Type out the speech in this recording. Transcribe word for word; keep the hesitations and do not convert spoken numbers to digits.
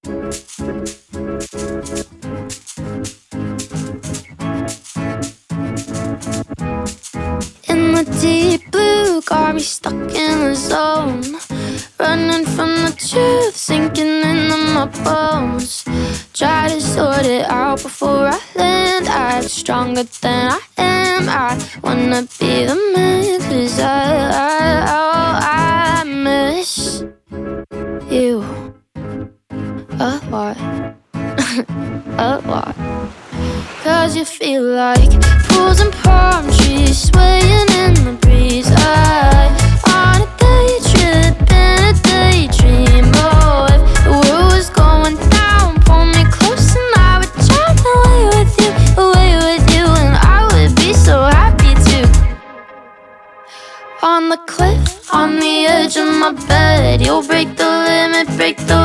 In the deep blue, got me stuck in the zone, running from the truth, sinking into my bones. Try to sort it out before I land. I'm stronger than I am. I wanna be the man, 'cause I, I, oh, I miss you a lot, a lot. 'Cause you feel like pools and palm trees swaying in the breeze. I on a day trip in a daydream. Oh, if the world was going down, pull me close and I would jump away with you, away with you, and I would be so happy too. On the cliff, on the edge of my bed, you'll break the limit, break the